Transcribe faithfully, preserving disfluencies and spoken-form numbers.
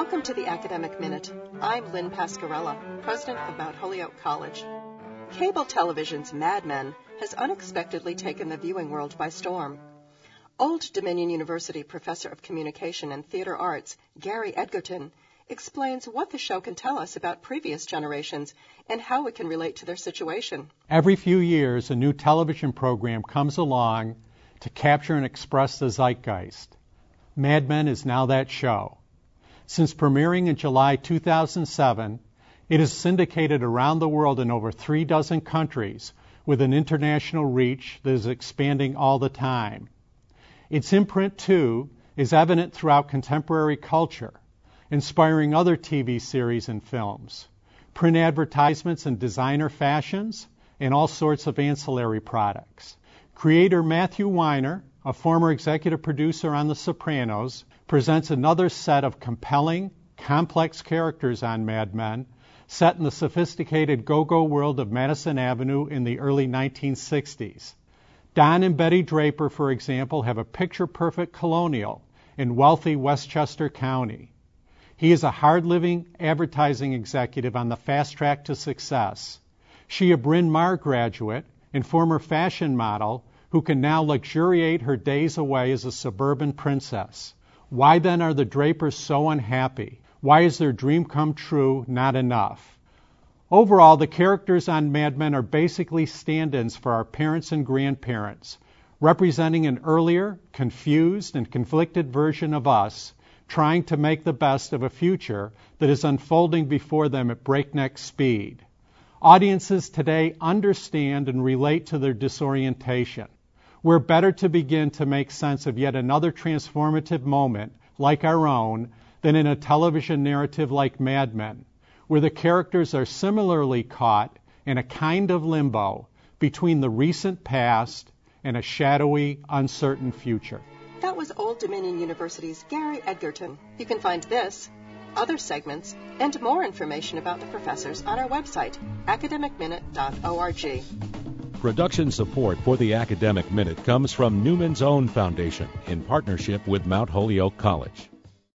Welcome to the Academic Minute. I'm Lynn Pascarella, president of Mount Holyoke College. Cable television's Mad Men has unexpectedly taken the viewing world by storm. Old Dominion University professor of communication and theater arts, Gary Edgerton, explains what the show can tell us about previous generations and how it can relate to their situation. Every few years, a new television program comes along to capture and express the zeitgeist. Mad Men is now that show. Since premiering in July two thousand seven, it is syndicated around the world in over three dozen countries with an international reach that is expanding all the time. Its imprint, too, is evident throughout contemporary culture, inspiring other T V series and films, print advertisements and designer fashions, and all sorts of ancillary products. Creator Matthew Weiner, a former executive producer on The Sopranos, presents another set of compelling, complex characters on Mad Men, set in the sophisticated go-go world of Madison Avenue in the early nineteen sixties. Don and Betty Draper, for example, have a picture-perfect colonial in wealthy Westchester County. He is a hard-living advertising executive on the fast track to success. She, a Bryn Mawr graduate and former fashion model, who can now luxuriate her days away as a suburban princess. Why then are the Drapers so unhappy? Why is their dream come true not enough? Overall, the characters on Mad Men are basically stand-ins for our parents and grandparents, representing an earlier, confused, and conflicted version of us, trying to make the best of a future that is unfolding before them at breakneck speed. Audiences today understand and relate to their disorientation. We're better to begin to make sense of yet another transformative moment, like our own, than in a television narrative like Mad Men, where the characters are similarly caught in a kind of limbo between the recent past and a shadowy, uncertain future. That was Old Dominion University's Gary Edgerton. You can find this, other segments, and more information about the professors on our website, academic minute dot org. Production support for the Academic Minute comes from Newman's Own Foundation in partnership with Mount Holyoke College.